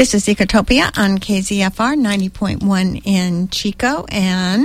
This is Ecotopia on KZFR 90.1 in Chico, and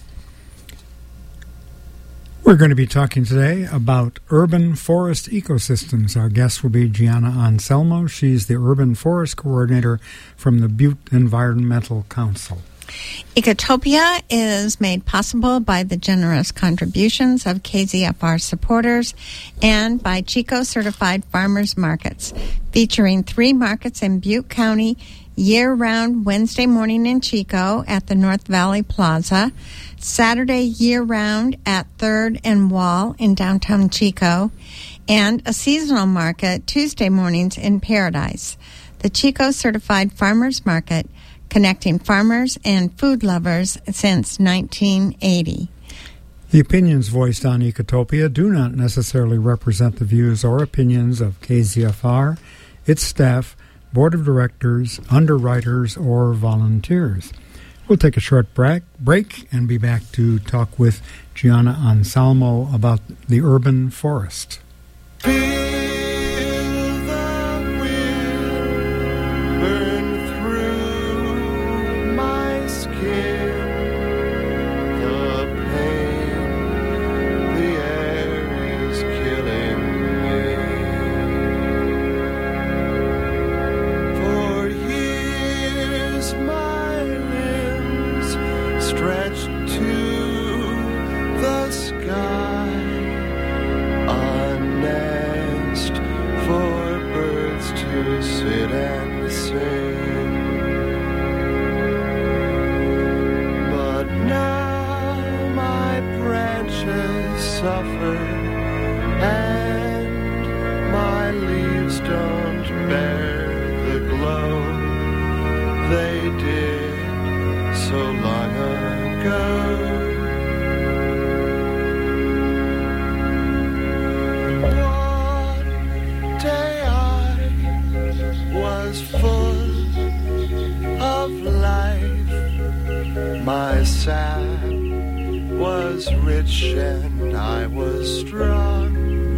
we're going to be talking today about urban forest ecosystems. Our guest will be Gianna Anselmo. She's the urban forest coordinator from the Butte Environmental Council. Ecotopia is made possible by the generous contributions of KZFR supporters and by Chico Certified Farmers Markets, featuring 3 markets in Butte County year-round Wednesday morning in Chico at the North Valley Plaza, Saturday year-round at 3rd and Wall in downtown Chico, and a seasonal market Tuesday mornings in Paradise. The Chico Certified Farmers Market, connecting farmers and food lovers since 1980. The opinions voiced on Ecotopia do not necessarily represent the views or opinions of KZFR, its staff, board of directors, underwriters, or volunteers. We'll take a short break and be back to talk with Gianna Anselmo about the urban forest. My sap was rich and I was strong.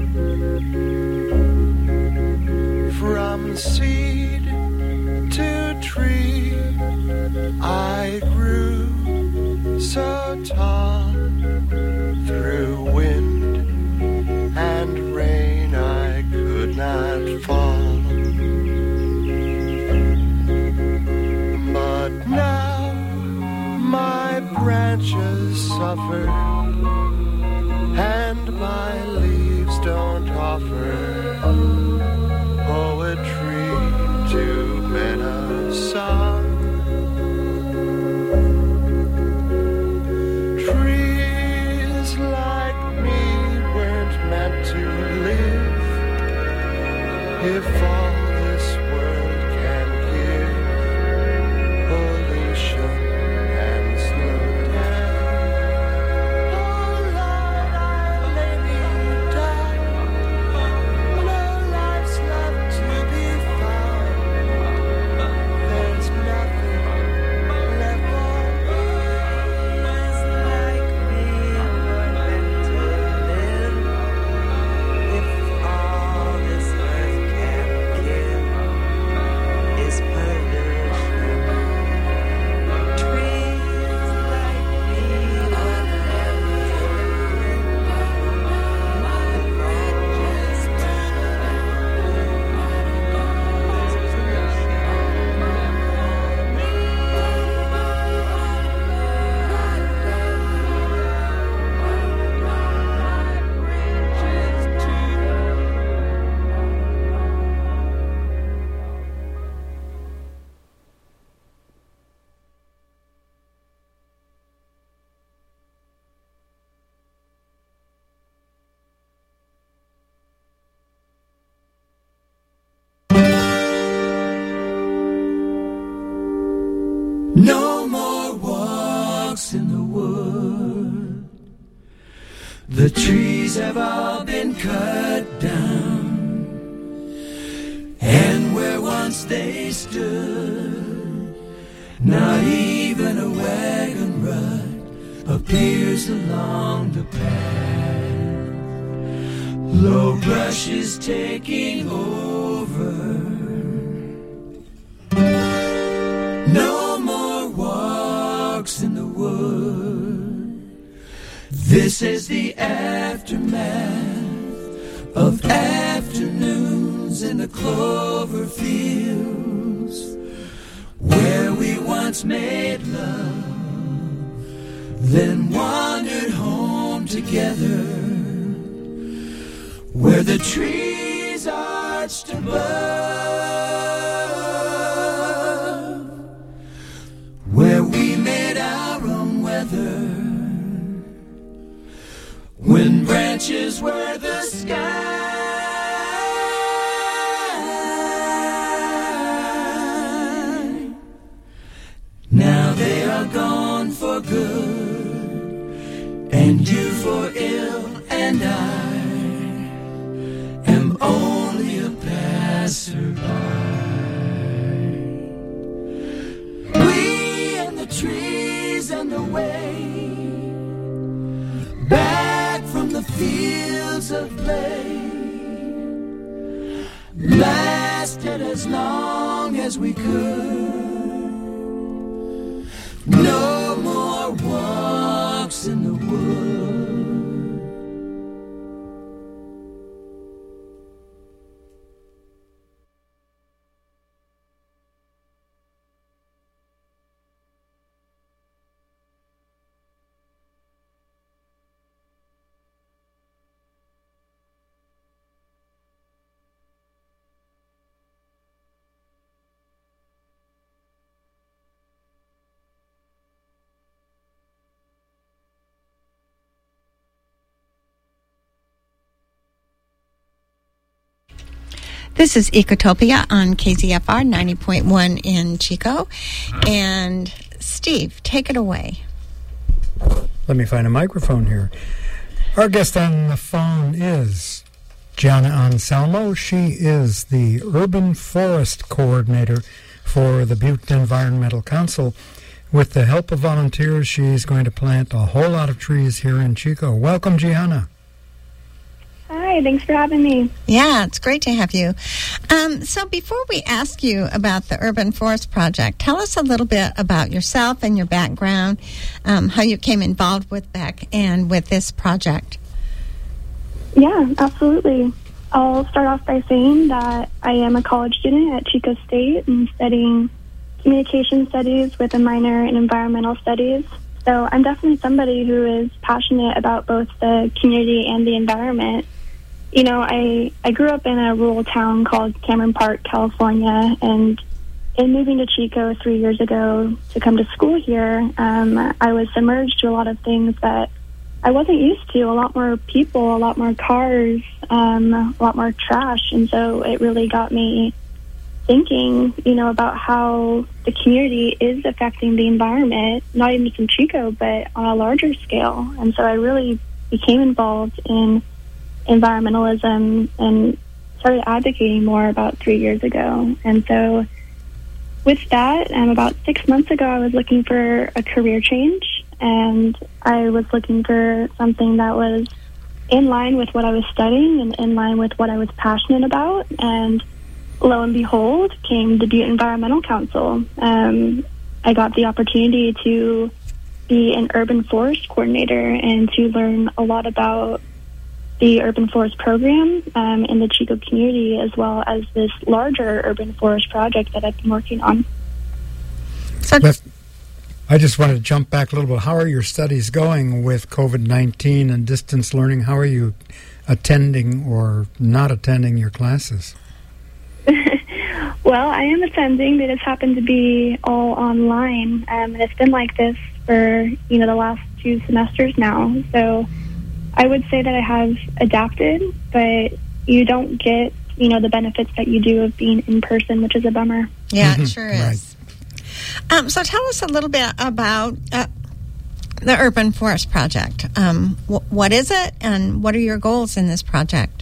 From seed to tree I grew so tall. Through wind and rain I could not fall. But now my branches suffer, and my leaves don't offer poetry to men of song. Trees like me weren't meant to live. If all this world can give pollution and slow down, oh Lord, I'll lay me down. No life's left to be found. There's nothing left for Trees like me were meant to live. If all this earth can give is pollution, trees like me were meant to live. My branches No more walks in the wood. The trees have all been cut down, and where once they stood, not even a wagon rut appears along the path. Low brush is taking over. This is the aftermath of afternoons in the clover fields, where we once made love, then wandered home together, where the trees arched above, where we made our own weather, when branches were the sky. Now they are gone for good, and you for ill, and I am only a passerby. We and the trees and the way, back from the fields of play, lasted as long as we could. No more walks in the woods. This is Ecotopia on KZFR 90.1 in Chico. And Steve, take it away. Let me find a microphone here. Our guest on the phone is Gianna Anselmo. She is the Urban Forest Coordinator for the Butte Environmental Council. With the help of volunteers, she's going to plant a whole lot of trees here in Chico. Welcome, Gianna. Hi, thanks for having me. Yeah, it's great to have you. So before we ask you about the Urban Forest Project, tell us a little bit about yourself and your background, how you came involved with BEC and with this project. Yeah, absolutely. I'll start off by saying that I am a college student at Chico State and studying communication studies with a minor in environmental studies. So I'm definitely somebody who is passionate about both the community and the environment. You know, I grew up in a rural town called Cameron Park, California, and in moving to Chico 3 years ago to come to school here, I was submerged to a lot of things that I wasn't used to. A lot more people, a lot more cars, a lot more trash, and so it really got me thinking, you know, about how the community is affecting the environment, not even just in Chico, but on a larger scale. And so I really became involved in environmentalism and started advocating more about 3 years ago. And so with that, about 6 months ago, I was looking for a career change, and I was looking for something that was in line with what I was studying and in line with what I was passionate about. And lo and behold, came the Butte Environmental Council. I got the opportunity to be an urban forest coordinator and to learn a lot about the urban forest program in the Chico community, as well as this larger urban forest project that I've been working on. So, I just wanted to jump back a little bit. How are your studies going with COVID-19 and distance learning? How are you attending or not attending your classes? Well, I am attending. They just happen to be all online, and it's been like this for, you know, the last 2 semesters now. So I would say that I have adapted, but you don't get, you know, the benefits that you do of being in person, which is a bummer. yeah, it sure Right. is. So tell us a little bit about the Urban Forest Project. What is it, and what are your goals in this project?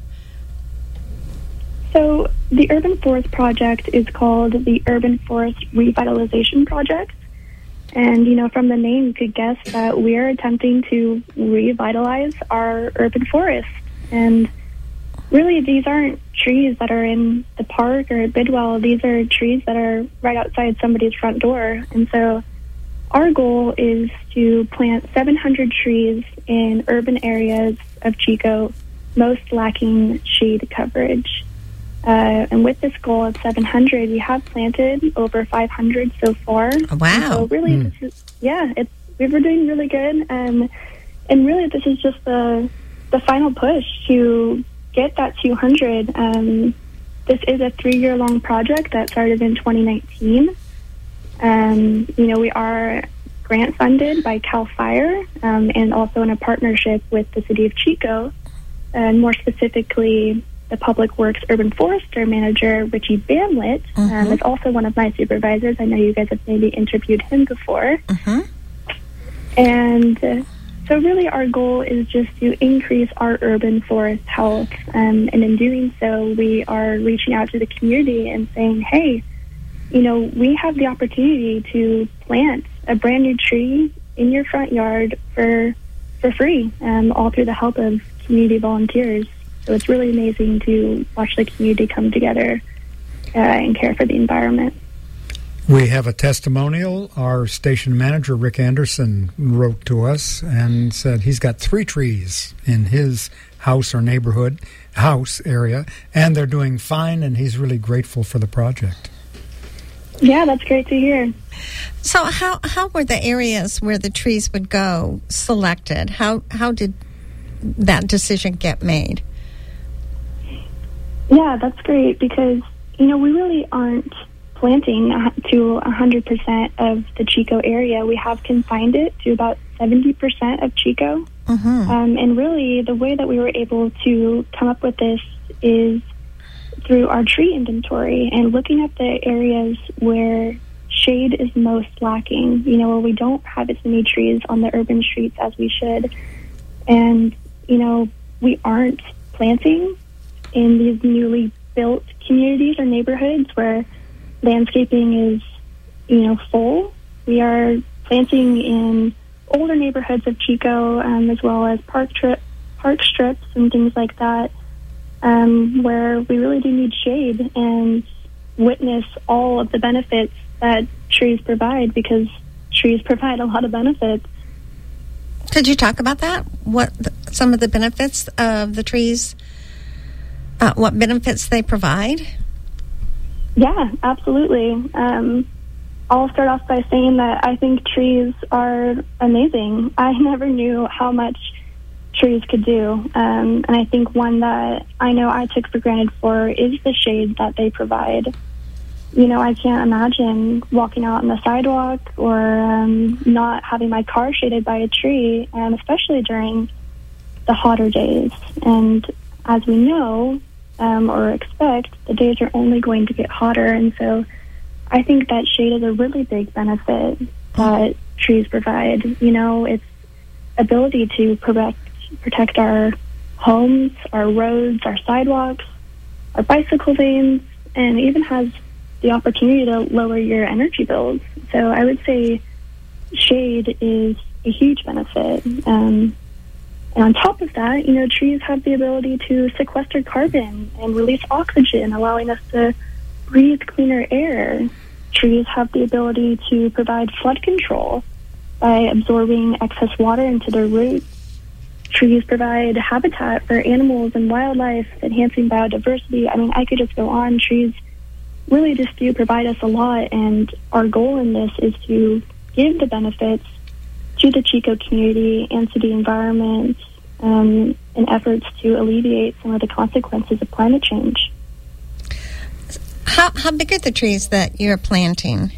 So the Urban Forest Project is called the Urban Forest Revitalization Project. And, you know, from the name, you could guess that we are attempting to revitalize our urban forest. And really, these aren't trees that are in the park or at Bidwell. These are trees that are right outside somebody's front door. And so our goal is to plant 700 trees in urban areas of Chico, most lacking shade coverage. And with this goal of 700, we have planted over 500 so far. Wow. And so really, this is, we're doing really good. And really, this is just the final push to get that 200. This is a 3-year-long project that started in 2019. We are grant funded by CAL FIRE and also in a partnership with the City of Chico, and more specifically, the Public Works Urban Forester Manager, Richie Bamlett, is also one of my supervisors. I know you guys have maybe interviewed him before. And so really our goal is just to increase our urban forest health. And in doing so, we are reaching out to the community and saying, hey, we have the opportunity to plant a brand new tree in your front yard for free, all through the help of community volunteers. So it's really amazing to watch the community come together and care for the environment. We have a testimonial. Our station manager, Rick Anderson, wrote to us and said he's got 3 trees in his house or house area, and they're doing fine, and he's really grateful for the project. Yeah, that's great to hear. So how were the areas where the trees would go selected? How did that decision get made? Yeah, that's great because, we really aren't planting to 100% of the Chico area. We have confined it to about 70% of Chico. And really, the way that we were able to come up with this is through our tree inventory and looking at the areas where shade is most lacking, where we don't have as many trees on the urban streets as we should. And, we aren't planting in these newly built communities or neighborhoods where landscaping is, full. We are planting in older neighborhoods of Chico, as well as park strips and things like that, where we really do need shade and witness all of the benefits that trees provide, because trees provide a lot of benefits. Could you talk about that? Some of the benefits of the trees, what benefits they provide? Yeah, absolutely. I'll start off by saying that I think trees are amazing. I never knew how much trees could do. And I think one that I know I took for granted for is the shade that they provide. I can't imagine walking out on the sidewalk or not having my car shaded by a tree, especially during the hotter days. And as we know, or expect, the days are only going to get hotter. And so I think that shade is a really big benefit that trees provide. Its ability to protect our homes, our roads, our sidewalks, our bicycle lanes, and even has the opportunity to lower your energy bills. So I would say shade is a huge benefit. And on top of that, trees have the ability to sequester carbon and release oxygen, allowing us to breathe cleaner air. Trees have the ability to provide flood control by absorbing excess water into their roots. Trees provide habitat for animals and wildlife, enhancing biodiversity. I could just go on. Trees really just do provide us a lot, and our goal in this is to give the benefits to the Chico community and to the environment in efforts to alleviate some of the consequences of climate change. How big are the trees that you're planting?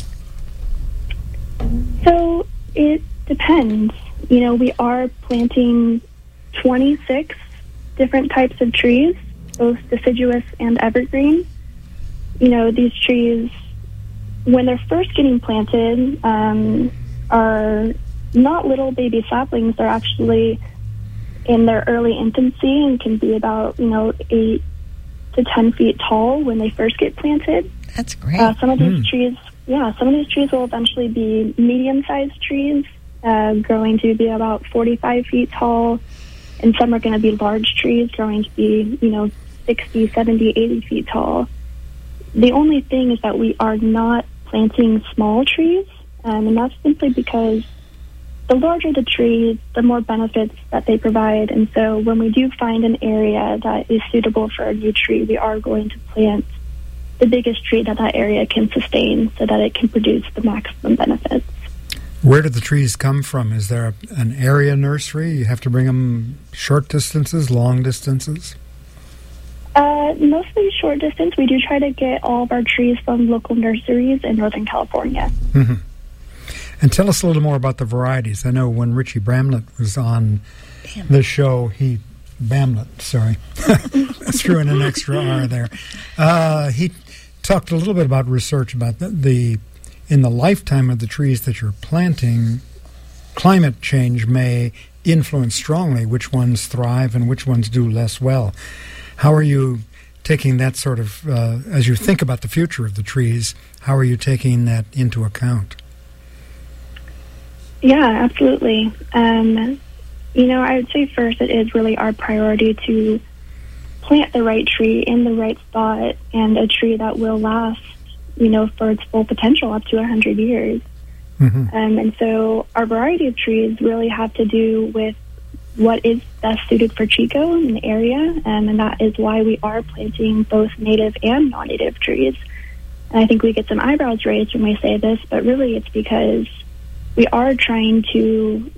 So it depends. We are planting 26 different types of trees, both deciduous and evergreen. These trees, when they're first getting planted, are not little baby saplings. They're actually in their early infancy and can be about, 8 to 10 feet tall when they first get planted. That's great. Some of these trees will eventually be medium-sized trees, growing to be about 45 feet tall, and some are going to be large trees growing to be, 60, 70, 80 feet tall. The only thing is that we are not planting small trees. and that's simply because the larger the tree, the more benefits that they provide. And so when we do find an area that is suitable for a new tree, we are going to plant the biggest tree that area can sustain so that it can produce the maximum benefits. Where do the trees come from? Is there an area nursery? You have to bring them short distances, long distances? Mostly short distance. We do try to get all of our trees from local nurseries in Northern California. Mm-hmm. And tell us a little more about the varieties. I know when Richie Bramlett was on the show, Bamlett, sorry. I threw in an extra R there. He talked a little bit about research about in the lifetime of the trees that you're planting, climate change may influence strongly which ones thrive and which ones do less well. How are you taking that sort of, as you think about the future of the trees, how are you taking that into account? Yeah, absolutely. I would say first it is really our priority to plant the right tree in the right spot and a tree that will last, for its full potential up to 100 years. Mm-hmm. And so our variety of trees really have to do with what is best suited for Chico in the area, and that is why we are planting both native and non-native trees. And I think we get some eyebrows raised when we say this, but really it's because we are trying to,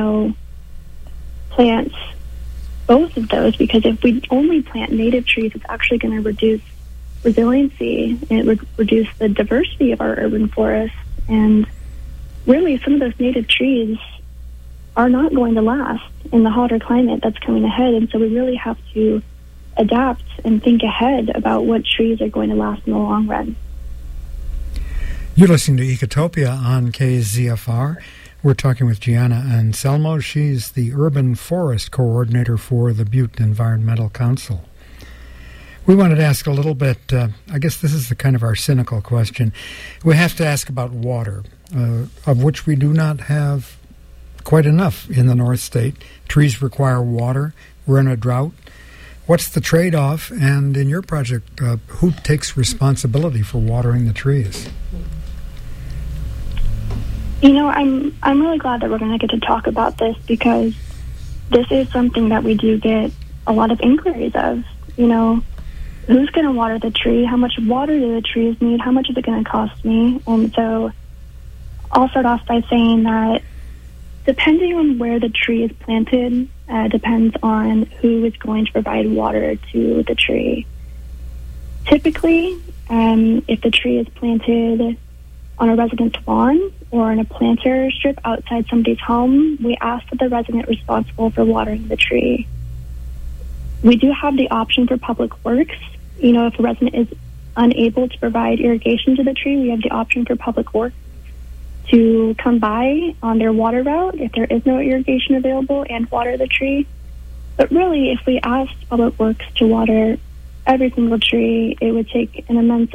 plant both of those, because if we only plant native trees, it's actually going to reduce resiliency, and it would reduce the diversity of our urban forests. And really, some of those native trees are not going to last in the hotter climate that's coming ahead. And so we really have to adapt and think ahead about what trees are going to last in the long run. You're listening to Ecotopia on KZFR. We're talking with Gianna Anselmo. She's the Urban Forest Coordinator for the Butte Environmental Council. We wanted to ask a little bit, I guess this is the kind of our cynical question. We have to ask about water, of which we do not have quite enough in the North State. Trees require water. We're in a drought. What's the trade-off? And in your project, who takes responsibility for watering the trees? I'm really glad that we're going to get to talk about this, because this is something that we do get a lot of inquiries of. Who's going to water the tree? How much water do the trees need? How much is it going to cost me? And so I'll start off by saying that depending on where the tree is planted, depends on who is going to provide water to the tree. Typically, if the tree is planted on a resident's lawn or in a planter strip outside somebody's home, we ask that the resident responsible for watering the tree. We do have the option for public works. If a resident is unable to provide irrigation to the tree, we have the option for public works to come by on their water route if there is no irrigation available and water the tree. But really, if we asked public works to water every single tree, it would take an immense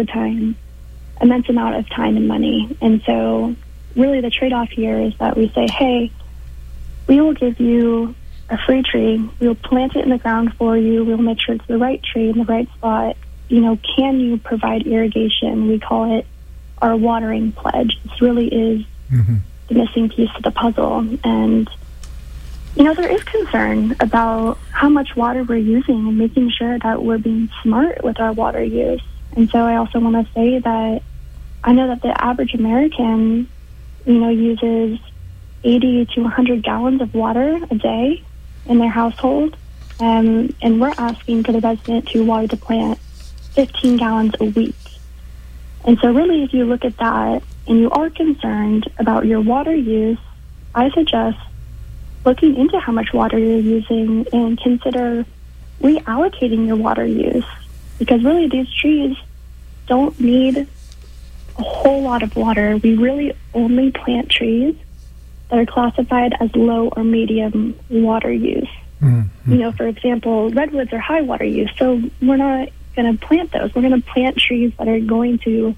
amount of time and money. And so really the trade-off here is that we say, hey, we will give you a free tree. We'll plant it in the ground for you. We'll make sure it's the right tree in the right spot. Can you provide irrigation? We call it our watering pledge. This really is the missing piece to the puzzle. And, there is concern about how much water we're using and making sure that we're being smart with our water use. And so I also want to say that I know that the average American, uses 80 to 100 gallons of water a day in their household. And we're asking for the resident to water the plant 15 gallons a week. And so really, if you look at that and you are concerned about your water use, I suggest looking into how much water you're using and consider reallocating your water use. Because really, these trees don't need a whole lot of water. We really only plant trees that are classified as low or medium water use. Mm-hmm. For example, redwoods are high water use, so we're not going to plant those. We're going to plant trees that are going to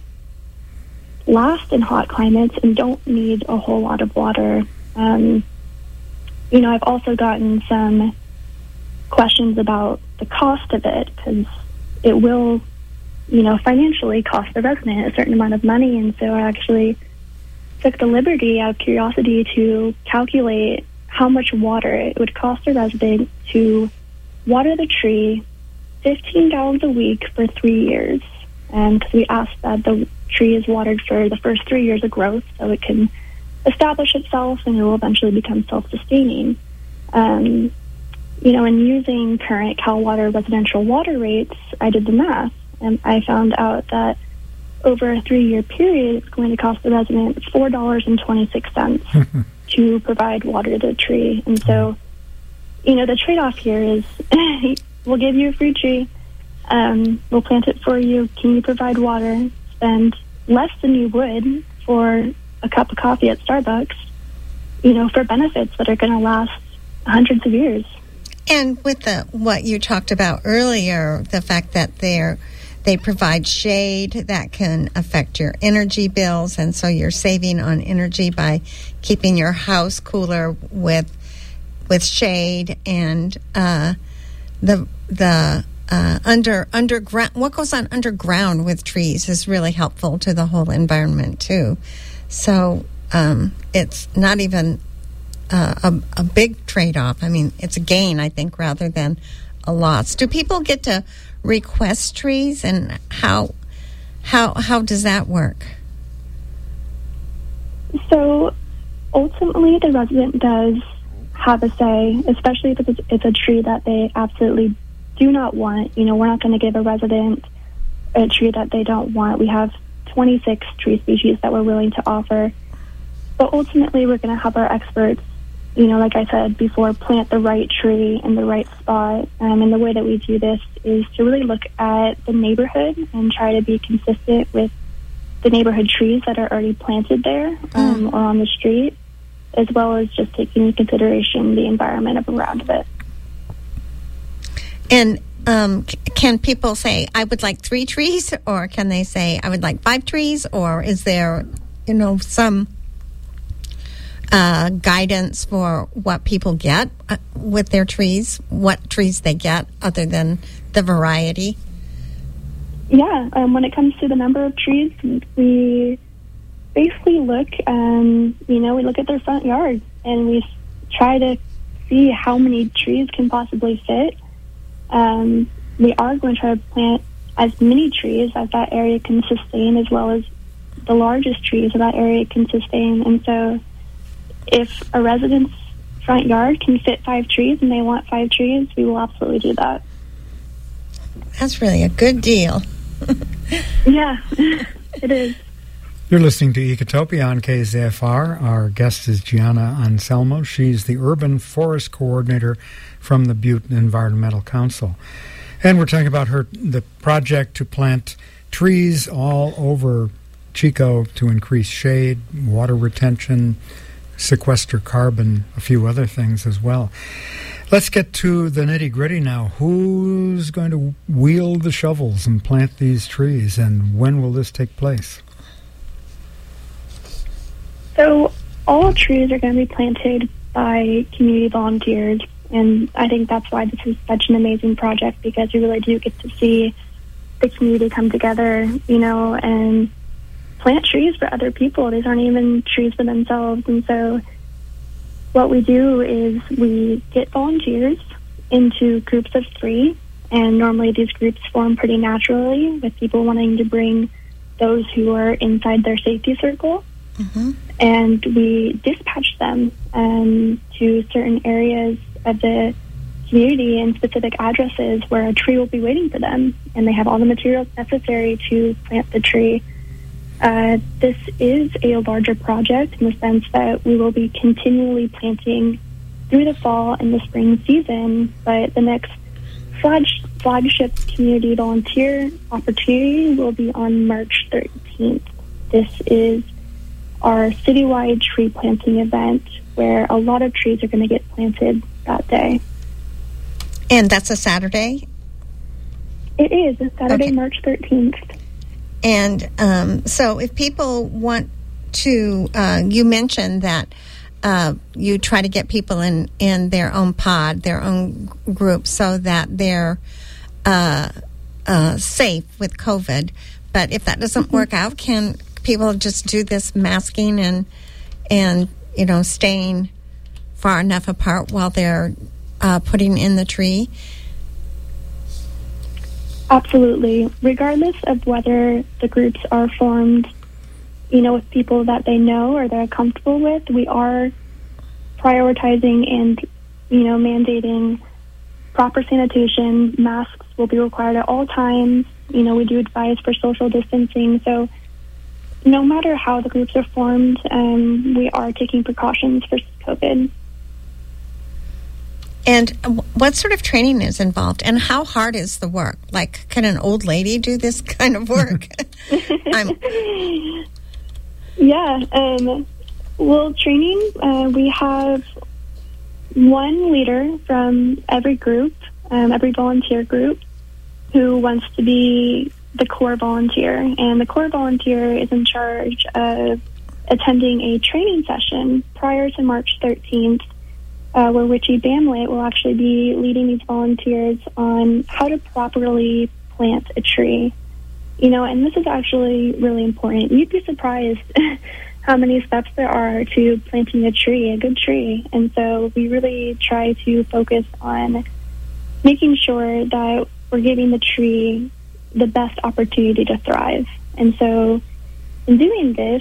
last in hot climates and don't need a whole lot of water. I've also gotten some questions about the cost of it, because it will, financially cost the resident a certain amount of money. And so I actually took the liberty out of curiosity to calculate how much water it would cost a resident to water the tree 15 gallons a week for 3 years. And we asked that the tree is watered for the first 3 years of growth so it can establish itself and it will eventually become self-sustaining. And using current Cal Water residential water rates, I did the math, and I found out that over a 3-year period, it's going to cost the resident $4.26 to provide water to the tree. And so, the trade-off here is we'll give you a free tree, we'll plant it for you, can you provide water, spend less than you would for a cup of coffee at Starbucks, for benefits that are going to last hundreds of years. And with what you talked about earlier, the fact that they provide shade that can affect your energy bills, and so you're saving on energy by keeping your house cooler with shade, and underground, what goes on underground with trees is really helpful to the whole environment too. So it's not even a big trade-off. I mean, it's a gain, I think, rather than a loss. Do people get to request trees, and how does that work? So ultimately, the resident does have a say, especially if it's a tree that they absolutely do not want. We're not going to give a resident a tree that they don't want. We have 26 tree species that we're willing to offer. But ultimately, we're going to have our experts, like I said before, plant the right tree in the right spot. And the way that we do this is to really look at the neighborhood and try to be consistent with the neighborhood trees that are already planted there or on the street, as well as just taking into consideration the environment around it. And can people say, I would like 3 trees, or can they say, I would like 5 trees, or is there, some guidance for what people get with their trees, what trees they get other than the variety? Yeah, when it comes to the number of trees, we basically look, we look at their front yard, and we try to see how many trees can possibly fit. We are going to try to plant as many trees as that area can sustain, as well as the largest trees that area can sustain. And so if a resident's front yard can fit 5 trees and they want 5 trees, we will absolutely do that. That's really a good deal. Yeah, it is. You're listening to Ecotopia on KZFR. Our guest is Gianna Anselmo. She's the Urban Forest Coordinator from the Butte Environmental Council. And we're talking about the project to plant trees all over Chico to increase shade, water retention, sequester carbon, a few other things as well. Let's get to the nitty-gritty now. Who's going to wield the shovels and plant these trees, and when will this take place? So all trees are going to be planted by community volunteers, and I think that's why this is such an amazing project, because we really do get to see the community come together, and plant trees for other people. These aren't even trees for themselves. And so what we do is we get volunteers into groups of 3, and normally these groups form pretty naturally with people wanting to bring those who are inside their safety circle. Mm-hmm. And we dispatch them to certain areas of the community and specific addresses where a tree will be waiting for them, and they have all the materials necessary to plant the tree. This is a larger project in the sense that we will be continually planting through the fall and the spring season, but the next flagship community volunteer opportunity will be on March 13th. This is our citywide tree planting event where a lot of trees are going to get planted that day. And that's a Saturday? It is. It's Saturday, okay. March 13th. And so if people want to, you mentioned that you try to get people in their own pod, their own group, so that they're safe with COVID. But if that doesn't work out, can people just do this masking and staying far enough apart while they're putting in the tree? Absolutely. Regardless of whether the groups are formed, with people that they know or they're comfortable with, we are prioritizing and, mandating proper sanitation. Masks will be required at all times. We do advise for social distancing. So no matter how the groups are formed, we are taking precautions for COVID. And what sort of training is involved, and how hard is the work? Like, can an old lady do this kind of work? Well, training, we have one leader from every group, every volunteer group, who wants to be the core volunteer. And the core volunteer is in charge of attending a training session prior to March 13th, where Richie Bamlett will actually be leading these volunteers on how to properly plant a tree. And this is actually really important. You'd be surprised how many steps there are to planting a good tree. And so we really try to focus on making sure that we're giving the tree the best opportunity to thrive. And so in doing this,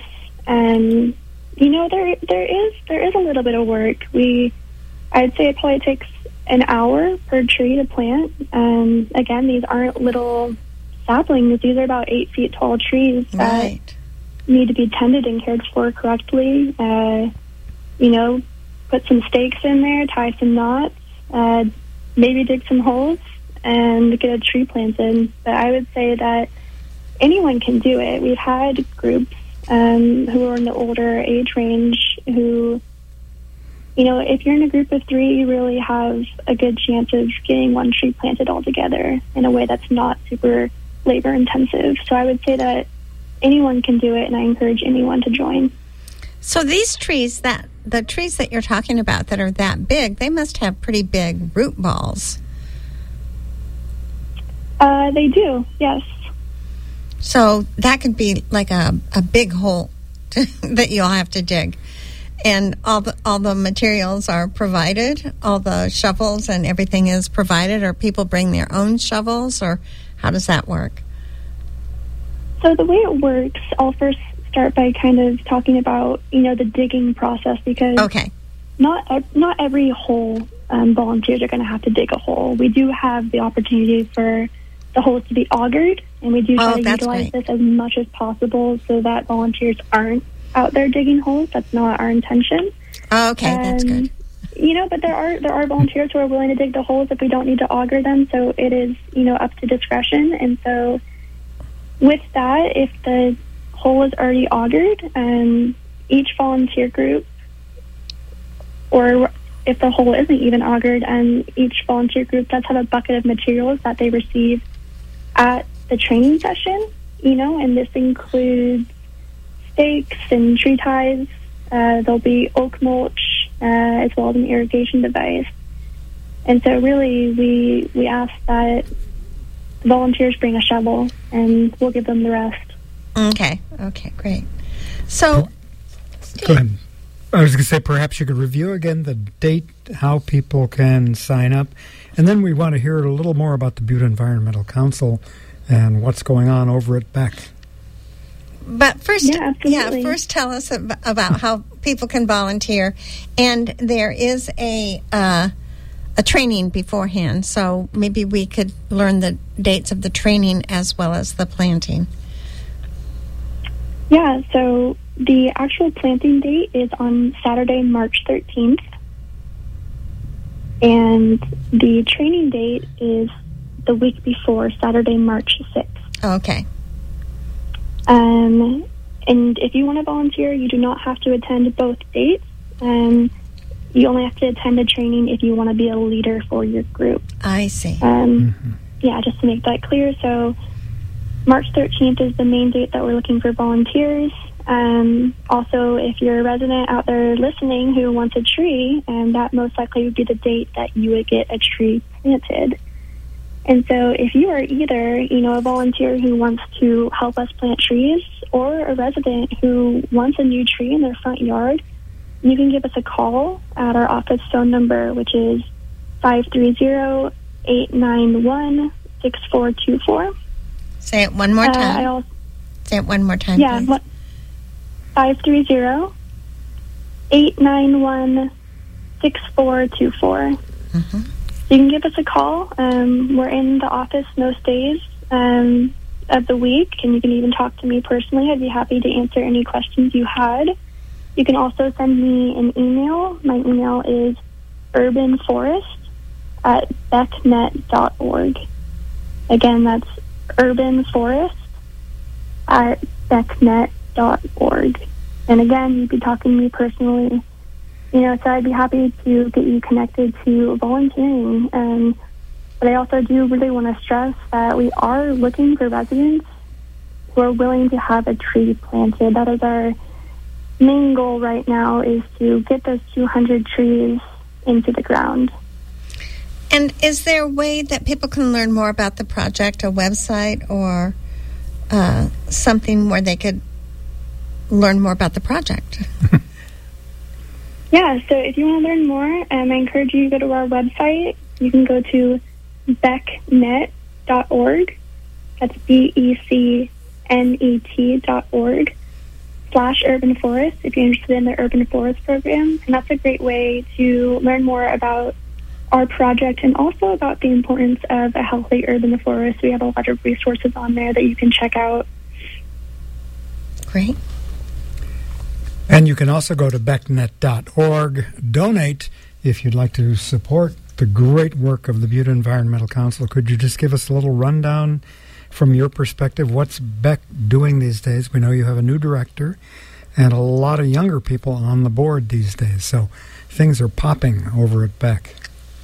there is a little bit of work. I'd say it probably takes an hour per tree to plant. Again, these aren't little saplings. These are about 8 feet tall trees that need to be tended and cared for correctly. Put some stakes in there, tie some knots, maybe dig some holes, and get a tree planted. But I would say that anyone can do it. We've had groups who are in the older age range who, if you're in a group of 3, you really have a good chance of getting one tree planted all together in a way that's not super labor intensive. So I would say that anyone can do it, and I encourage anyone to join. So these trees, the trees that you're talking about that are that big, they must have pretty big root balls. They do, yes. So that could be like a big hole that you'll have to dig. And all the materials are provided, all the shovels and everything is provided, or people bring their own shovels, or how does that work? So the way it works, I'll first start by kind of talking about, the digging process, because not every hole volunteers are going to have to dig a hole. We do have the opportunity for the holes to be augured, and we do try to utilize this as much as possible so that volunteers aren't out there digging holes. That's not our intention. That's good. But there are volunteers who are willing to dig the holes if we don't need to auger them, so it is, up to discretion. And so with that, if the hole is already augured, each volunteer group, or if the hole isn't even augured, each volunteer group does have a bucket of materials that they receive at the training session, and this includes stakes and tree ties. There'll be oak mulch, as well as an irrigation device. And so really we ask that volunteers bring a shovel, and we'll give them the rest. Okay, great. So, go ahead. I was going to say, perhaps you could review again the date, how people can sign up, and then we want to hear a little more about the Butte Environmental Council and what's going on over at Beck. But first, first tell us about how people can volunteer, and there is a training beforehand, so maybe we could learn the dates of the training as well as the planting. Yeah, so the actual planting date is on Saturday, March 13th, and the training date is the week before, Saturday, March 6th. Okay. And if you want to volunteer, you do not have to attend both dates. You only have to attend the training if you want to be a leader for your group. I see. Yeah, just to make that clear. So March 13th is the main date that we're looking for volunteers. Also, if you're a resident out there listening who wants a tree, that most likely would be the date that you would get a tree planted. And so if you are either, a volunteer who wants to help us plant trees, or a resident who wants a new tree in their front yard, you can give us a call at our office phone number, which is 530-891-6424. Say it one more time. Say it one more time, yeah, please. 530-891-6424. Mm-hmm. You can give us a call. We're in the office most days of the week, and you can even talk to me personally. I'd be happy to answer any questions you had. You can also send me an email. My email is urbanforest@becknet.org. Again, that's urbanforest@becknet.org. And again, you'd be talking to me personally. So I'd be happy to get you connected to volunteering. But I also do really want to stress that we are looking for residents who are willing to have a tree planted. That is our main goal right now, is to get those 200 trees into the ground. And is there a way that people can learn more about the project, a website or something where they could learn more about the project? Yeah, so if you want to learn more, I encourage you to go to our website. You can go to becknet.org. That's BECNET.org/urban forest if you're interested in the Urban Forest program. And that's a great way to learn more about our project and also about the importance of a healthy urban forest. We have a lot of resources on there that you can check out. Great. And you can also go to becknet.org, donate if you'd like to support the great work of the Butte Environmental Council. Could you just give us a little rundown from your perspective? What's Beck doing these days? We know you have a new director and a lot of younger people on the board these days, so things are popping over at Beck.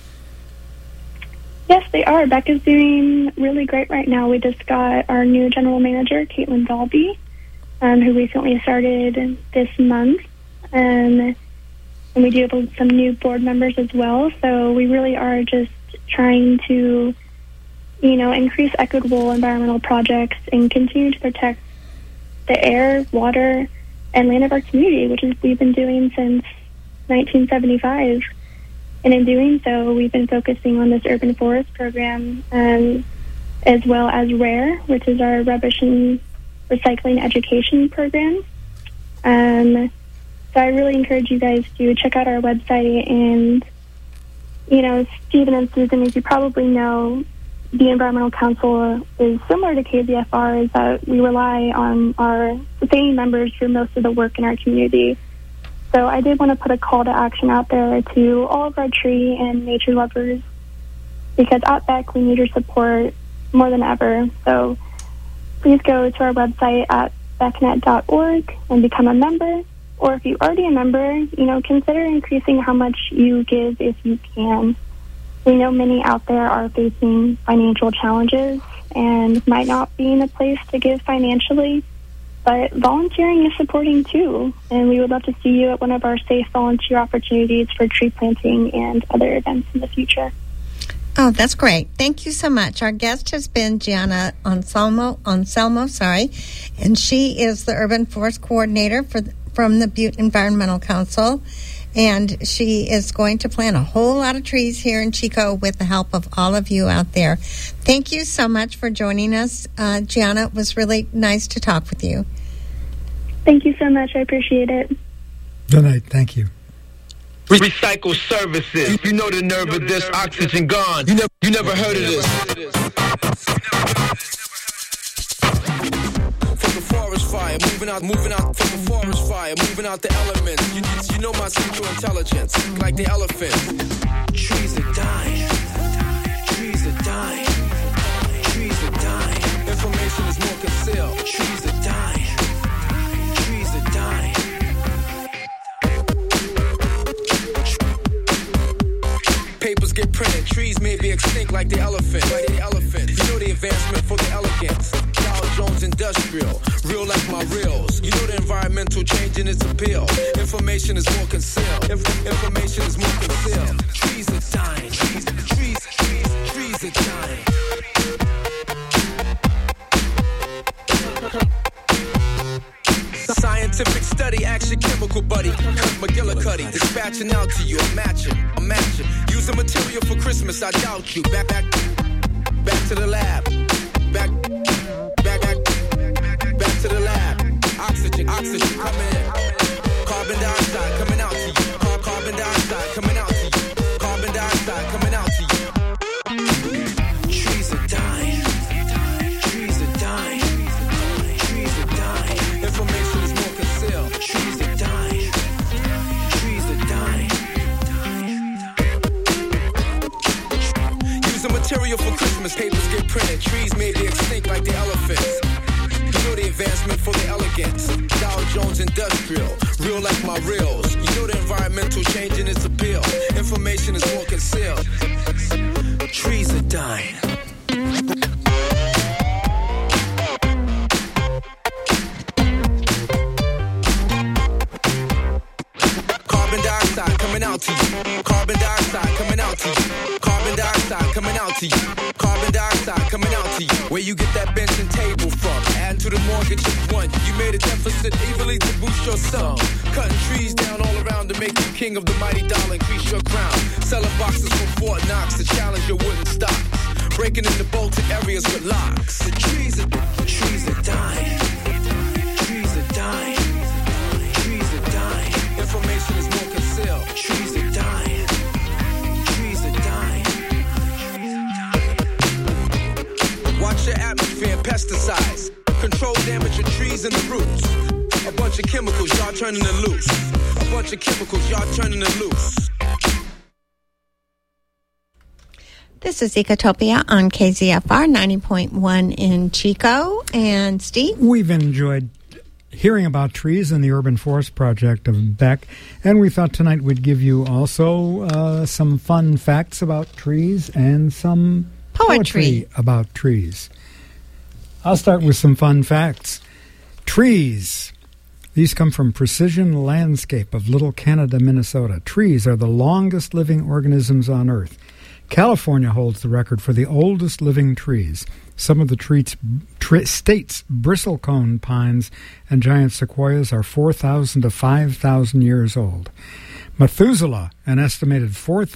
Yes, they are. Beck is doing really great right now. We just got our new general manager, Caitlin Dalby, who recently started this month. And we do have some new board members as well. So we really are just trying to, increase equitable environmental projects and continue to protect the air, water, and land of our community, which is we've been doing since 1975. And in doing so, we've been focusing on this urban forest program, as well as RARE, which is our rubbish and recycling education program. So I really encourage you guys to check out our website. And, Stephen and Susan, as you probably know, the Environmental Council is similar to KZFR, is that we rely on our sustaining members for most of the work in our community. So I did want to put a call to action out there to all of our tree and nature lovers, because at Beck we need your support more than ever. So please go to our website at becknet.org and become a member. Or if you're already a member, consider increasing how much you give if you can. We know many out there are facing financial challenges and might not be in a place to give financially, but volunteering is supporting too. And we would love to see you at one of our safe volunteer opportunities for tree planting and other events in the future. Oh, that's great. Thank you so much. Our guest has been Gianna Anselmo, and she is the Urban Forest Coordinator from the Butte Environmental Council. And she is going to plant a whole lot of trees here in Chico with the help of all of you out there. Thank you so much for joining us, Gianna. It was really nice to talk with you. Thank you so much. I appreciate it. Good night. Thank you. Recycle services. You know the nerve of this, oxygen gone. You never heard of this. From the forest fire, moving out from the forest fire, moving out the elements. You know my central intelligence, like the elephant. Trees are dying. Trees are dying. Trees are dying. Information is more concealed. Trees are dying. Trees are dying. Papers get printed, trees may be extinct like the elephant. You know the advancement for the elegance. Dow Jones Industrial, real like my reels. You know the environmental change in its appeal. Information is more concealed. Information is more concealed. Trees are dying. Trees are dying. Scientific study, action chemical buddy. McGillicuddy, dispatching out to you. I'm matching. Using material for Christmas, I doubt you. Back to the lab. Back to the lab. Oxygen, coming in. Carbon dioxide coming out to you. Carbon dioxide coming out to you. Carbon dioxide coming out to you. Trees are dying. Trees are dying. Trees are dying. Information is more concealed. Trees are dying. Trees are dying. Using material for Christmas, papers get printed. Trees may be extinct like the elephants. You know the advancement for the elegance. Dow Jones Industrial, real like my reels. You know the environmental change in its appeal. Information is more concealed. Trees are dying. Carbon dioxide coming out to you. Carbon dioxide coming out to you. Carbon dioxide coming out to you. Carbon dioxide coming out to you. Where you get that bench and table from? Add to the mortgage you won. You made a deficit evilly to boost your sum. Cutting trees down all around to make you king of the mighty dollar. Increase your crown. Selling boxes from Fort Knox to challenge your wooden stocks. Breaking into bolted areas with locks. The trees are dying. Trees are dying. Trees are dying. Information is more concealed. Trees are dying. Trees are dying. Watch your atmosphere and pesticides. Control damage of trees and the roots. A bunch of chemicals, y'all turning it loose. A bunch of chemicals, y'all turning it loose. This is Ecotopia on KZFR 90.1 in Chico. And Steve? We've enjoyed hearing about trees and the Urban Forest Project of Beck, and we thought tonight we'd give you also some fun facts about trees and some poetry about trees. I'll start with some fun facts. Trees. These come from Precision Landscape of Little Canada, Minnesota. Trees are the longest living organisms on Earth. California holds the record for the oldest living trees. Some of the state's bristlecone pines and giant sequoias are 4,000 to 5,000 years old. Methuselah, an estimated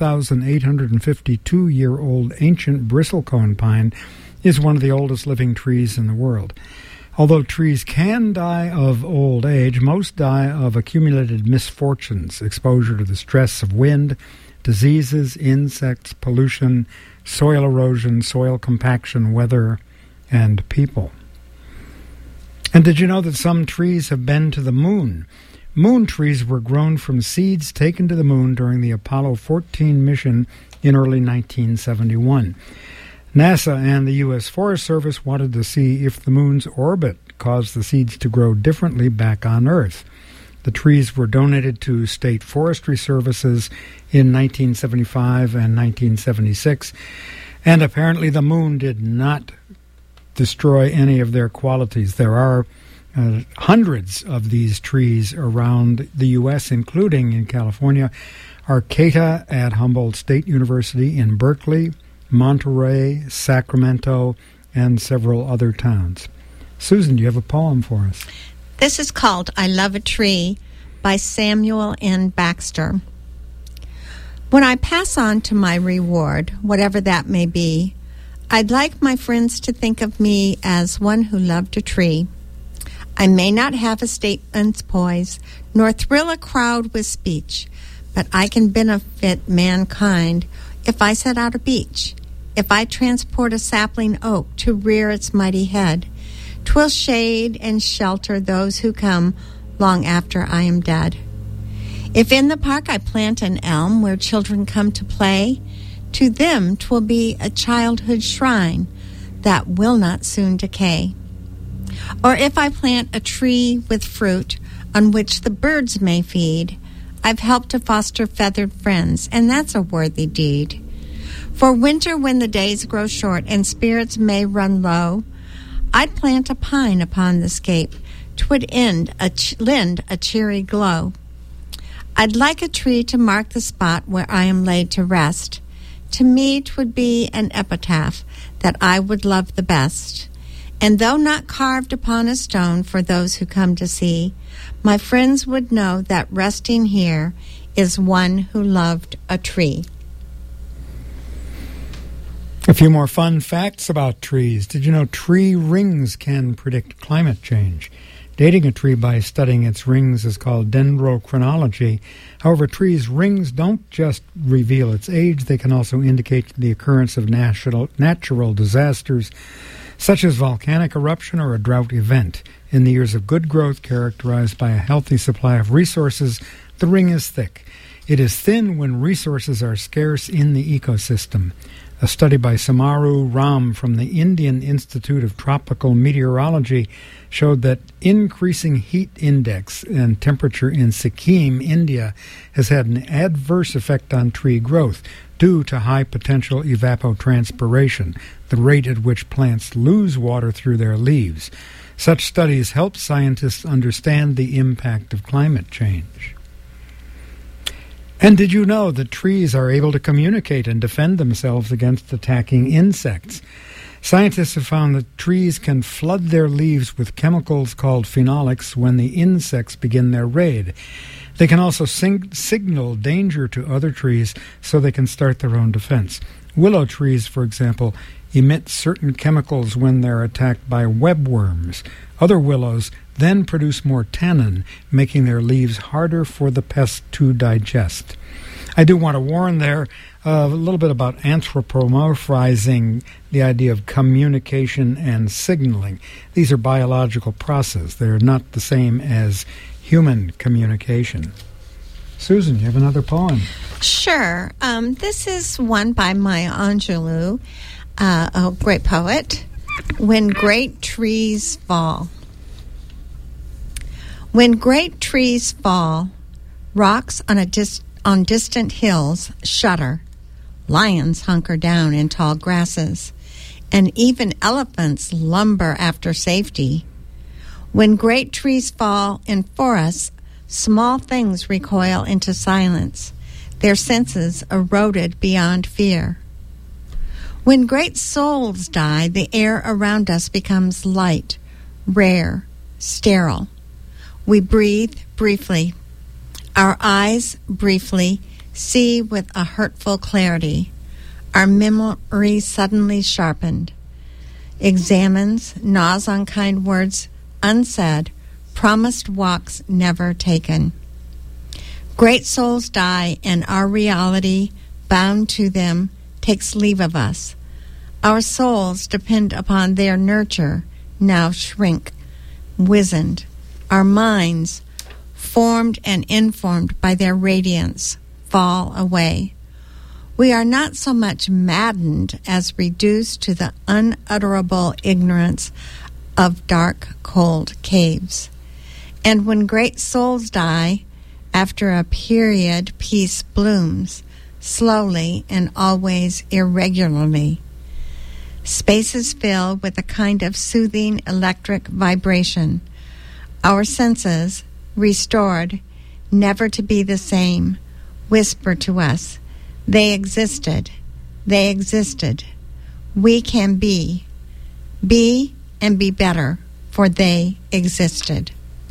4,852-year-old ancient bristlecone pine, is one of the oldest living trees in the world. Although trees can die of old age, most die of accumulated misfortunes, exposure to the stress of wind, diseases, insects, pollution, soil erosion, soil compaction, weather, and people. And did you know that some trees have been to the moon? Moon trees were grown from seeds taken to the moon during the Apollo 14 mission in early 1971. NASA and the U.S. Forest Service wanted to see if the moon's orbit caused the seeds to grow differently back on Earth. The trees were donated to state forestry services in 1975 and 1976, and apparently the moon did not destroy any of their qualities. There are hundreds of these trees around the U.S., including in California, Arcata at Humboldt State University, in Berkeley, Monterey, Sacramento, and several other towns. Susan, do you have a poem for us? This is called I Love a Tree by Samuel N. Baxter. When I pass on to my reward, whatever that may be, I'd like my friends to think of me as one who loved a tree. I may not have a statement's poise, nor thrill a crowd with speech, but I can benefit mankind if I set out a beech. If I transport a sapling oak to rear its mighty head, 'twill shade and shelter those who come long after I am dead. If in the park I plant an elm where children come to play, to them 'twill be a childhood shrine that will not soon decay. Or if I plant a tree with fruit on which the birds may feed, I've helped to foster feathered friends, and that's a worthy deed. For winter, when the days grow short and spirits may run low, I'd plant a pine upon the scape, 'twould lend a cheery glow. I'd like a tree to mark the spot where I am laid to rest. To me 'twould be an epitaph that I would love the best. And though not carved upon a stone for those who come to see, my friends would know that resting here is one who loved a tree. A few more fun facts about trees. Did you know tree rings can predict climate change? Dating a tree by studying its rings is called dendrochronology. However, trees' rings don't just reveal its age, they can also indicate the occurrence of natural disasters, such as volcanic eruption or a drought event. In the years of good growth characterized by a healthy supply of resources, the ring is thick. It is thin when resources are scarce in the ecosystem. A study by Samaru Ram from the Indian Institute of Tropical Meteorology showed that increasing heat index and temperature in Sikkim, India, has had an adverse effect on tree growth due to high potential evapotranspiration, the rate at which plants lose water through their leaves. Such studies help scientists understand the impact of climate change. And did you know that trees are able to communicate and defend themselves against attacking insects? Scientists have found that trees can flood their leaves with chemicals called phenolics when the insects begin their raid. They can also signal danger to other trees so they can start their own defense. Willow trees, for example, emit certain chemicals when they're attacked by webworms. Other willows then produce more tannin, making their leaves harder for the pest to digest. I do want to warn there a little bit about anthropomorphizing the idea of communication and signaling. These are biological processes. They're not the same as human communication. Susan, you have another poem? Sure. This is one by Maya Angelou, a great poet. When Great Trees Fall. When great trees fall, rocks on distant hills shudder. Lions hunker down in tall grasses, and even elephants lumber after safety. When great trees fall in forests, small things recoil into silence, their senses eroded beyond fear. When great souls die, the air around us becomes light, rare, sterile. We breathe briefly. Our eyes briefly see with a hurtful clarity. Our memory suddenly sharpened. Examines, gnaws on kind words unsaid, promised walks never taken. Great souls die, and our reality, bound to them, takes leave of us. Our souls depend upon their nurture, now shrink, wizened. Our minds, formed and informed by their radiance, fall away. We are not so much maddened as reduced to the unutterable ignorance of dark, cold caves. And when great souls die, after a period, peace blooms, slowly and always irregularly. Spaces fill with a kind of soothing electric vibration. Our senses, restored, never to be the same, whisper to us, they existed, we can be and be better, for they existed.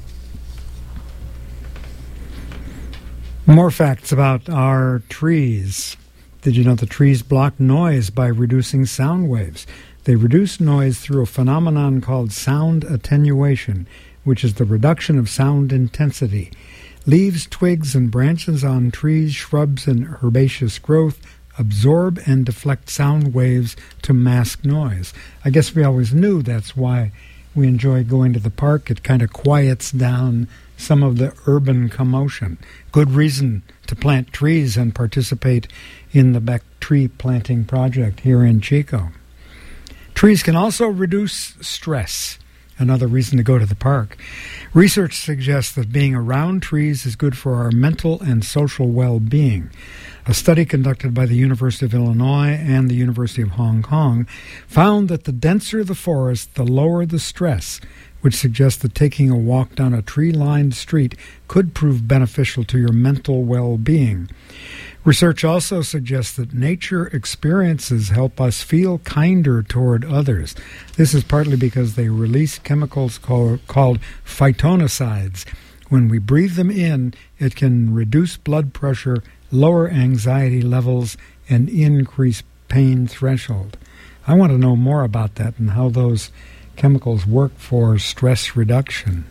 More facts about our trees. Did you know the trees block noise by reducing sound waves? They reduce noise through a phenomenon called sound attenuation, which is the reduction of sound intensity. Leaves, twigs, and branches on trees, shrubs, and herbaceous growth absorb and deflect sound waves to mask noise. I guess we always knew that's why we enjoy going to the park. It kind of quiets down some of the urban commotion. Good reason to plant trees and participate in the Beck Tree Planting Project here in Chico. Trees can also reduce stress. Another reason to go to the park. Research suggests that being around trees is good for our mental and social well-being. A study conducted by the University of Illinois and the University of Hong Kong found that the denser the forest, the lower the stress, which suggests that taking a walk down a tree-lined street could prove beneficial to your mental well-being. Research also suggests that nature experiences help us feel kinder toward others. This is partly because they release chemicals called phytonicides. When we breathe them in, it can reduce blood pressure, lower anxiety levels, and increase pain threshold. I want to know more about that and how those chemicals work for stress reduction.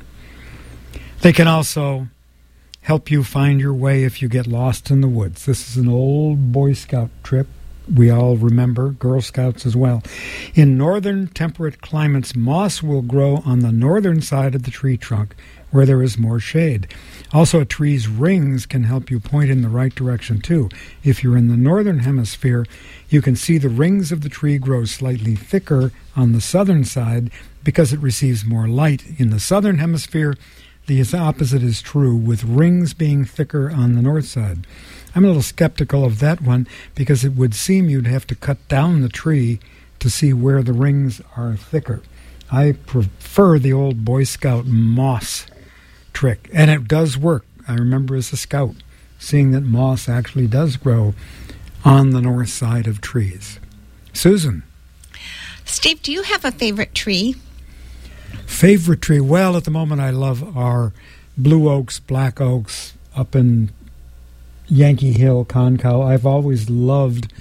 They can also help you find your way if you get lost in the woods. This is an old Boy Scout trip. We all remember, Girl Scouts as well. In northern temperate climates, moss will grow on the northern side of the tree trunk where there is more shade. Also, a tree's rings can help you point in the right direction too. If you're in the northern hemisphere, you can see the rings of the tree grow slightly thicker on the southern side because it receives more light. In the southern hemisphere, the opposite is true, with rings being thicker on the north side. I'm a little skeptical of that one because it would seem you'd have to cut down the tree to see where the rings are thicker. I prefer the old Boy Scout moss trick, and it does work. I remember as a scout seeing that moss actually does grow on the north side of trees. Susan. Steve, do you have a favorite tree? Favorite tree? Well, at the moment I love our blue oaks, black oaks up in Yankee Hill, Concow. I've always loved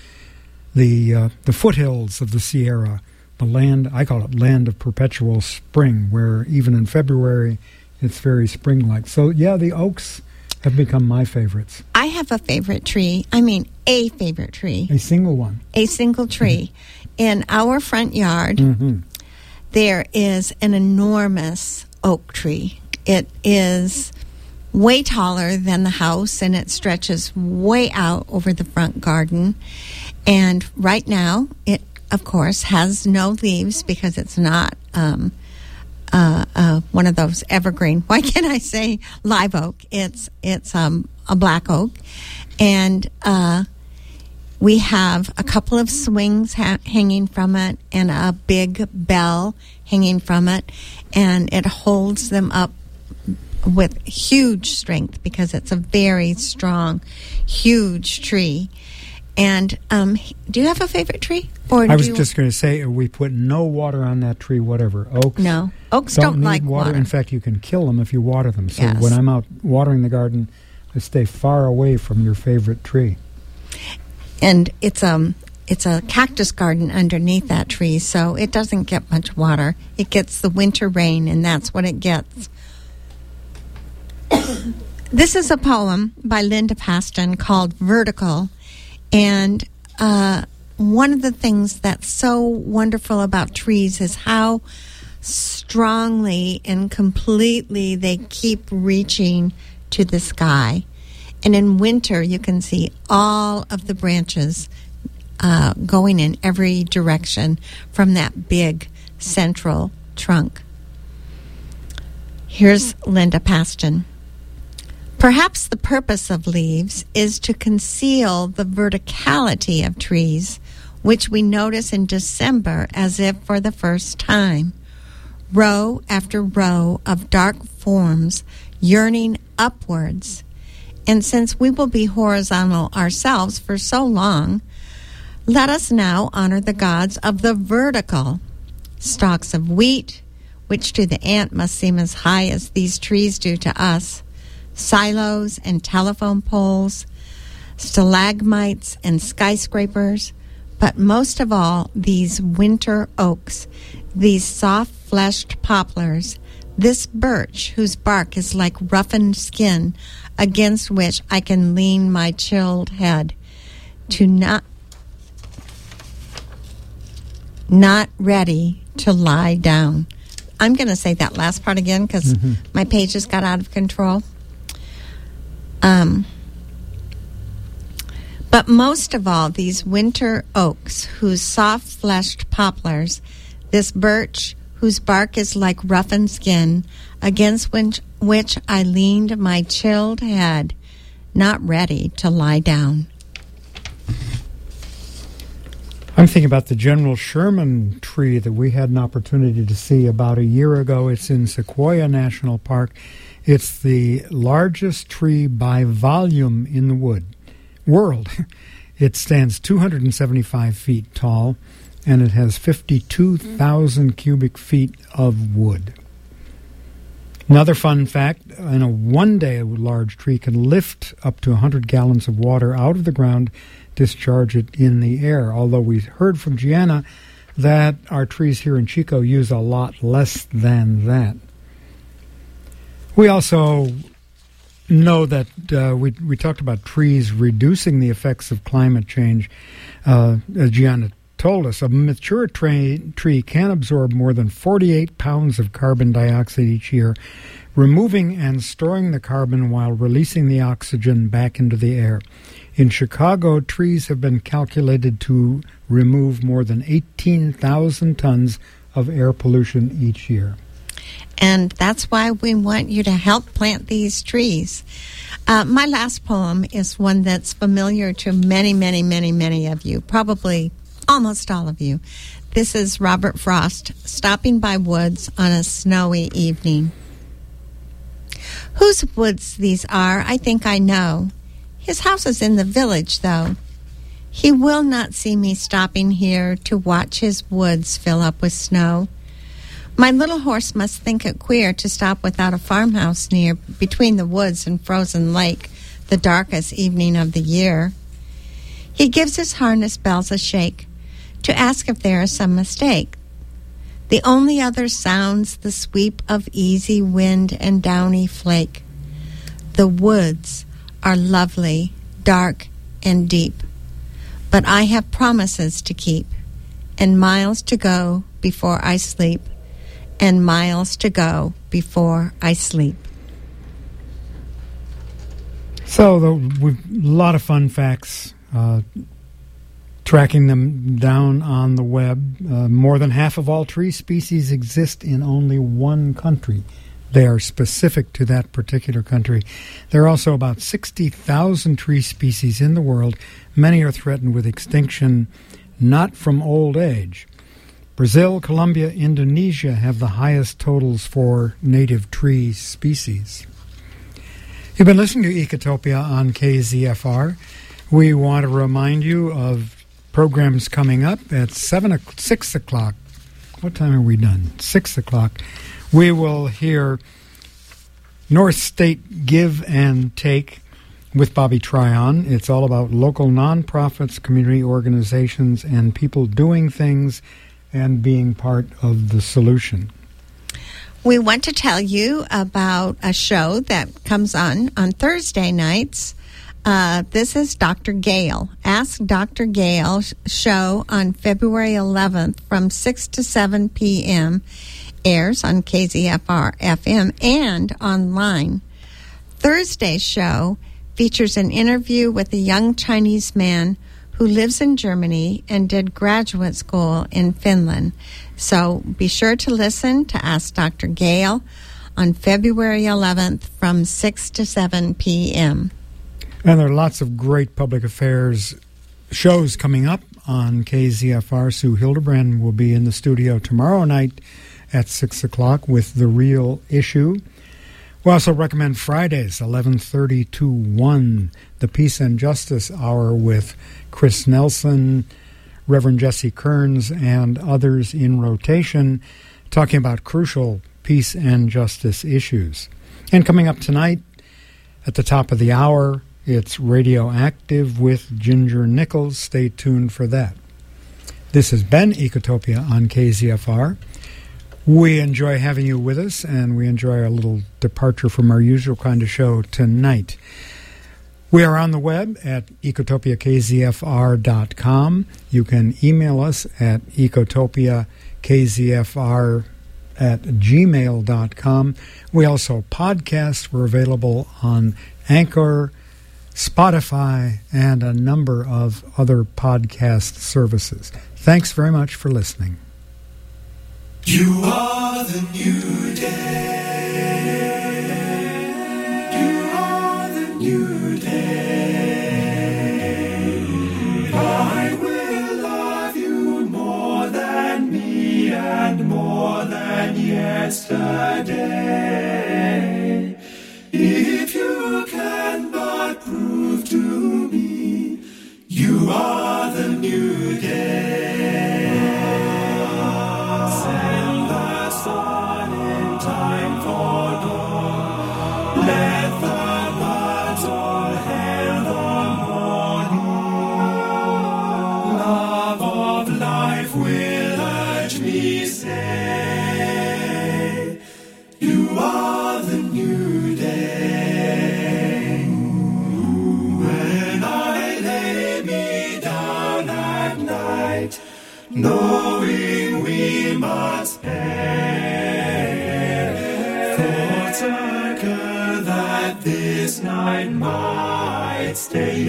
the foothills of the Sierra, the land, I call it land of perpetual spring, where even in February it's very spring-like. So, yeah, the oaks have become my favorites. I have a favorite tree. I mean, a favorite tree. A single one. A single tree. In our front yard, there is an enormous oak tree. It is way taller than the house, and it stretches way out over the front garden. And right now, it, of course, has no leaves because it's not one of those evergreen. Why can't I say live oak? It's a black oak. And we have a couple of swings hanging from it and a big bell hanging from it, and it holds them up with huge strength because it's a very strong, huge tree. And do you have a favorite tree? Or I was just going to say, we put no water on that tree, whatever. Oaks. No, oaks don't need like water. In fact, you can kill them if you water them. So Yes. when I'm out watering the garden, I stay far away from your favorite tree. And it's a cactus garden underneath that tree, so it doesn't get much water. It gets the winter rain, and that's what it gets. This is a poem by Linda Paston called Vertical. And one of the things that's so wonderful about trees is how strongly and completely they keep reaching to the sky. And in winter, you can see all of the branches going in every direction from that big central trunk. Here's Linda Paston. Perhaps the purpose of leaves is to conceal the verticality of trees, which we notice in December as if for the first time. Row after row of dark forms yearning upwards. And since we will be horizontal ourselves for so long, let us now honor the gods of the vertical. Stalks of wheat, which to the ant must seem as high as these trees do to us. Silos and telephone poles, stalagmites and skyscrapers, but most of all, these winter oaks, these soft-fleshed poplars, this birch whose bark is like roughened skin against which I can lean my chilled head, to not ready to lie down. I'm going to say that last part again because my pages got out of control. But most of all, these winter oaks, whose soft-fleshed poplars, this birch, whose bark is like roughened skin, against which I leaned my chilled head, not ready to lie down. I'm thinking about the General Sherman tree that we had an opportunity to see about a year ago. It's in Sequoia National Park. It's the largest tree by volume in the wood. world. It stands 275 feet tall, and it has 52,000 cubic feet of wood. Another fun fact, in a one-day, a large tree can lift up to 100 gallons of water out of the ground, discharge it in the air, although we heard from Gianna that our trees here in Chico use a lot less than that. We also know that we talked about trees reducing the effects of climate change. As Gianna told us, a mature tree can absorb more than 48 pounds of carbon dioxide each year, removing and storing the carbon while releasing the oxygen back into the air. In Chicago, trees have been calculated to remove more than 18,000 tons of air pollution each year. And that's why we want you to help plant these trees. My last poem is one that's familiar to many, many, many, many of you, probably almost all of you. This is Robert Frost, Stopping by Woods on a Snowy Evening. Whose woods these are, I think I know. His house is in the village, though. He will not see me stopping here to watch his woods fill up with snow. My little horse must think it queer to stop without a farmhouse near, between the woods and frozen lake, the darkest evening of the year. He gives his harness bells a shake to ask if there is some mistake. The only other sounds the sweep of easy wind and downy flake. The woods are lovely, dark, and deep, but I have promises to keep, and miles to go before I sleep, and miles to go before I sleep. So, we've a lot of fun facts, tracking them down on the web. More than half of all tree species exist in only one country. They are specific to that particular country. There are also about 60,000 tree species in the world. Many are threatened with extinction, not from old age. Brazil, Colombia, Indonesia have the highest totals for native tree species. You've been listening to Ecotopia on KZFR. We want to remind you of programs coming up at 6 o'clock. What time are we done? 6 o'clock. We will hear North State Give and Take with Bobby Tryon. It's all about local nonprofits, community organizations, and people doing things and being part of the solution. We want to tell you about a show that comes on Thursday nights. This is Dr. Gale. Ask Dr. Gale show on February 11th from 6 to 7 p.m. airs on KZFR FM and online. Thursday's show features an interview with a young Chinese man who lives in Germany and did graduate school in Finland. So be sure to listen to Ask Dr. Gale on February 11th from 6 to 7 p.m. And there are lots of great public affairs shows coming up on KZFR. Sue Hildebrand will be in the studio tomorrow night at 6 o'clock with The Real Issue. We also recommend Fridays, 11:30 to 1, the Peace and Justice Hour with Chris Nelson, Reverend Jesse Kearns, and others in rotation, talking about crucial peace and justice issues. And coming up tonight, at the top of the hour, it's Radioactive with Ginger Nichols. Stay tuned for that. This has been Ecotopia on KZFR. We enjoy having you with us, and we enjoy a little departure from our usual kind of show tonight. We are on the web at ecotopiakzfr.com. You can email us at ecotopiakzfr@gmail.com. We also podcast. We're available on Anchor, Spotify, and a number of other podcast services. Thanks very much for listening. You are the new day. You are the new day. I will love you more than me and more than yesterday. If you can but prove to me are the new day. Send the sun in time for dawn. Let the birds all hail the morning. Love of life will urge me, say, you are the new day. When I lay me down at night, knowing we must perish, thoughts occur that this night might stay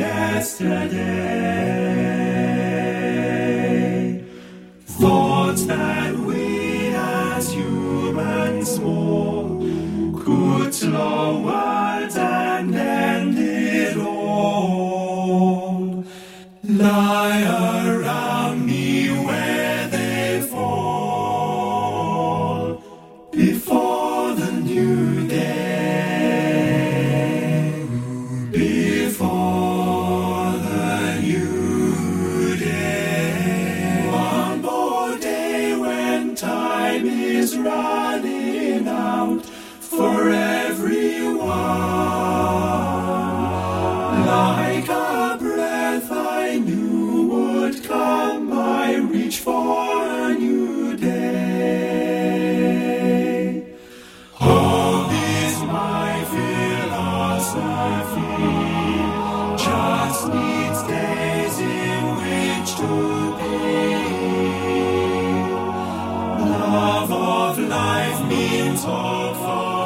yesterday. Thoughts that we as humans small could slow words and end it all, lie around me where they fall before the new day, before the new day. One more day when time is running out for everyone. Like a breath I knew would come, I reach for a new day. Hope is my philosophy, just needs days in which to be. Love of life means hope for